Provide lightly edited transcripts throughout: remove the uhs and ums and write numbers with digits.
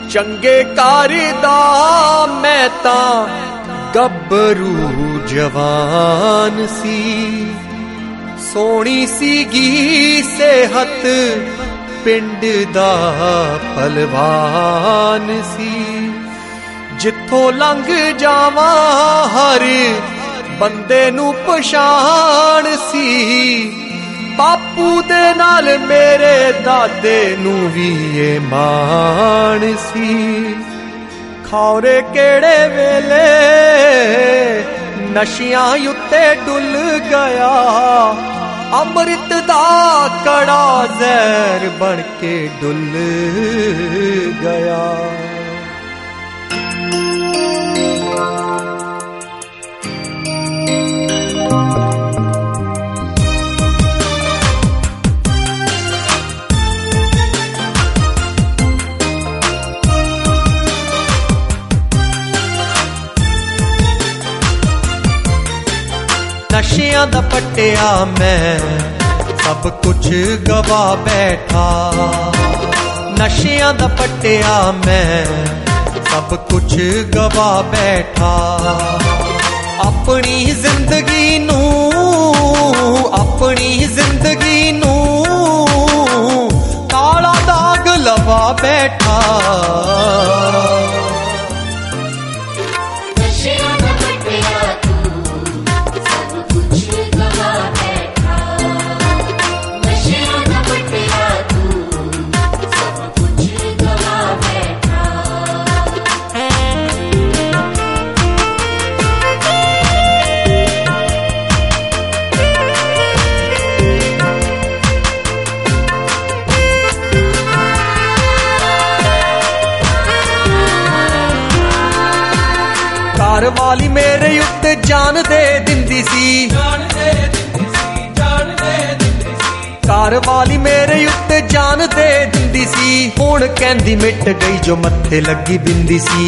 चंगे करदा मैं तां गब्बरू जवान सी, सोहनी सीगी सेहत पिंड दा पहलवान सी। जिथों लंघ जावां हर बंदे नू पछाण सी, बापू दे नाल मेरे दादे नू भी ये मान सी। खौरे केड़े वेले नशियां उत्ते डुल गया, अमृत दा कड़ा जहर बन के डुल गया। नशियां दा पट्टिया मैं सब कुछ गवा बैठा, नशियां दा पट्टिया मैं सब कुछ गवा बैठा। अपनी जिंदगी नू काला दाग लवा बैठा। घर वाली मेरे उत्ते जान दे दिंदी सी, घर वाली मेरे उत्ते जान दे दिंदी सी। हुण कहंदी मिट गई जो मत्थे लगी बिंदी सी।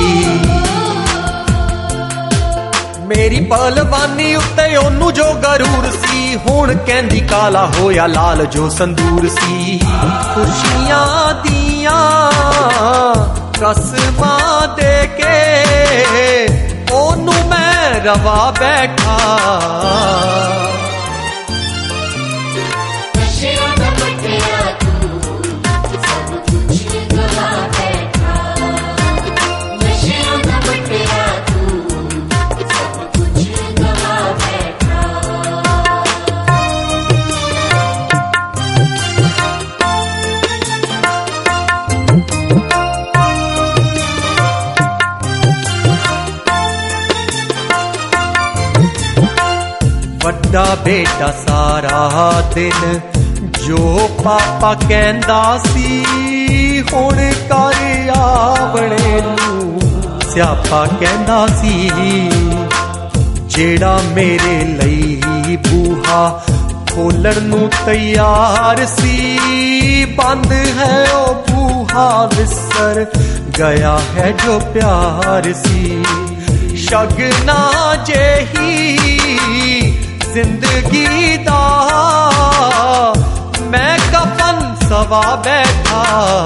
मेरी पहलवानी उत्ते ओनू जो गरूर सी, हुण कहंदी काला होया लाल जो संदूर सी। खुशियां दियां कसमां दे के ओनू मैं रवा बैठा। वड्डा बेटा सारा दिन जो पापा कहंदा सी, हुण घर आवणे नू स्यापा कहंदा सी। जेड़ा मेरे लई बूहा खोलण नू तैयार सी, बंद है ओ बूहा विसर गया है जो प्यार सी। शगना जेही जिंदगी दा मैं कफन सवा बैठा।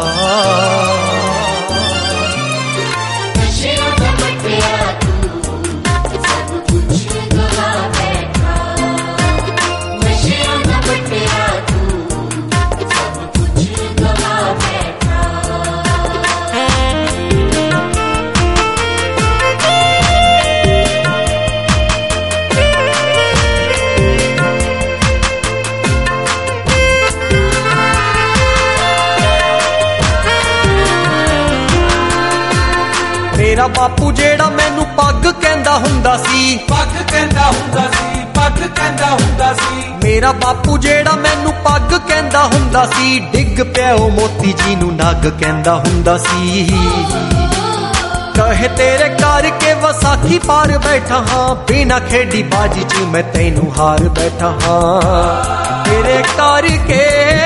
मेरा बापू जेड़ा मैनू पग कहंदा हुंदा सी, पग कहंदा हुंदा सी, पग कहंदा हुंदा सी। मेरा बापू जेड़ा मैनू पग कहंदा हुंदा सी, डिग पिया ओ मोती जी नू नग कहंदा हुंदा सी। कहे तेरे करके वसाखी पार बैठा हाँ, बिना खेडी बाजी च मैं तैनू हार बैठा हाँ। तेरे करके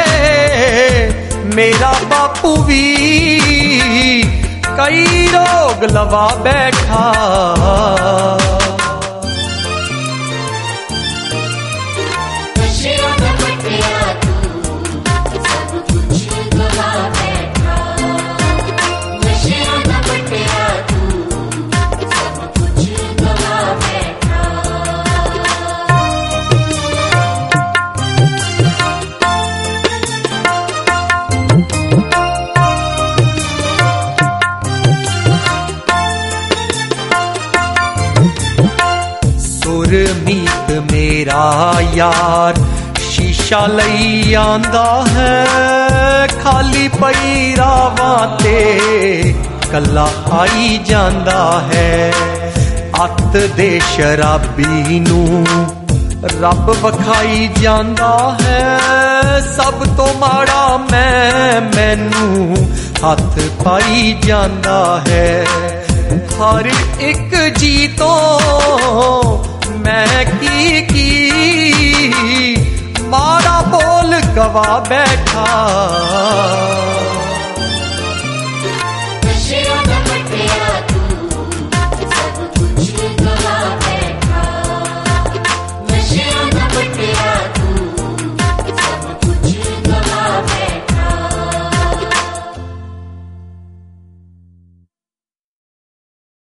मेरा बापू भी कई रोग लवा बैठा। यार शीशा लई आंदा है खाली पई रावां ते कल्ला आई जांदा है अत दे शराबी नू रब वखाई जांदा है सब तो माड़ा मैनू हथ पाई जांदा है हर एक जी तो मैं की माड़ा बोल गवा बैठा